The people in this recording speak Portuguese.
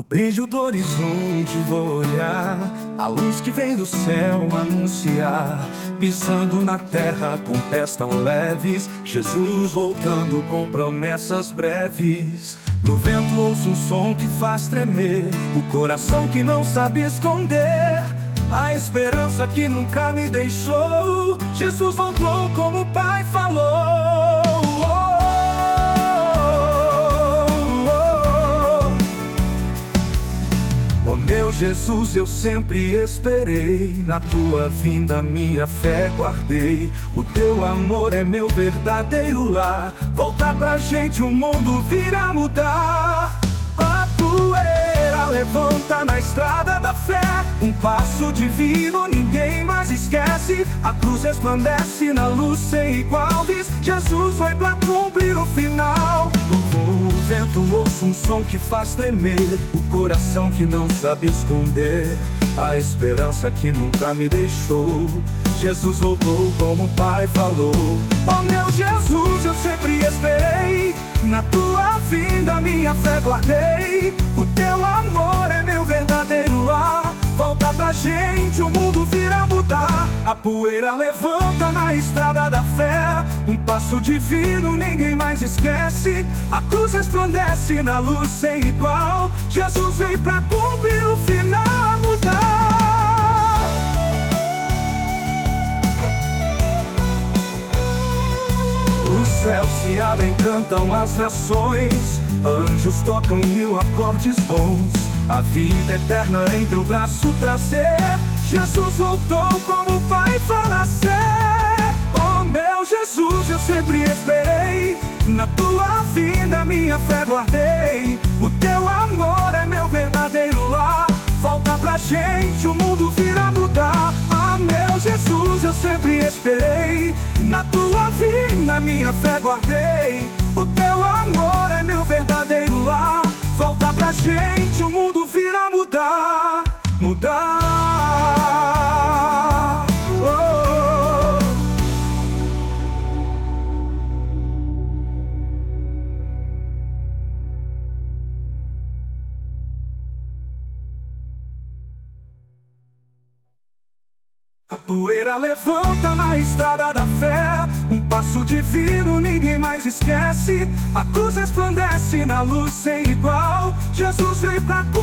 brilho do horizonte vou olhar, a luz que vem do céu anunciar, pisando na terra com pés tão leves, Jesus voltando com promessas breves. No vento ouço um som que faz tremer, o coração que não sabe esconder, a esperança que nunca me deixou. Jesus voltou como o Pai falou. Oh meu Jesus, eu sempre esperei, na tua vinda minha fé guardei. O teu amor é meu verdadeiro lar, voltar pra gente o mundo vir a mudar. A poeira levanta na estrada da fé, um passo divino ninguém mais esquece. A cruz resplandece na luz sem igual, diz Jesus foi pra cumprir o final. O vento ouço um som que faz tremer, o coração que não sabe esconder, a esperança que nunca me deixou. Jesus voltou como o Pai falou. Oh meu Jesus, eu sempre esperei, na tua vinda minha fé guardei. O teu amor é meu verdadeiro lar, volta pra gente o mundo vir a mudar. A poeira levanta na estrada da fé, um passo divino ninguém mais esquece. A cruz resplandece na luz sem igual, Jesus veio pra cumprir o final, mudar. Os céus se abrem, cantam as nações, anjos tocam mil acordes bons. A vida eterna em teu braço trazer, Jesus voltou como o Pai fala ser. Oh meu Jesus, eu sempre esperei, na tua vinda minha fé guardei. O teu amor é meu verdadeiro lar, volta pra gente o mundo vir a mudar. Ah meu Jesus, eu sempre esperei, na tua vinda minha fé guardei. O teu amor é meu verdadeiro lar, volta pra gente o mundo vir a mudar, mudar. Oh. A poeira levanta na estrada da fé, um passo divino ninguém mais esquece. A cruz resplandece na luz sem igual, Jesus veio pra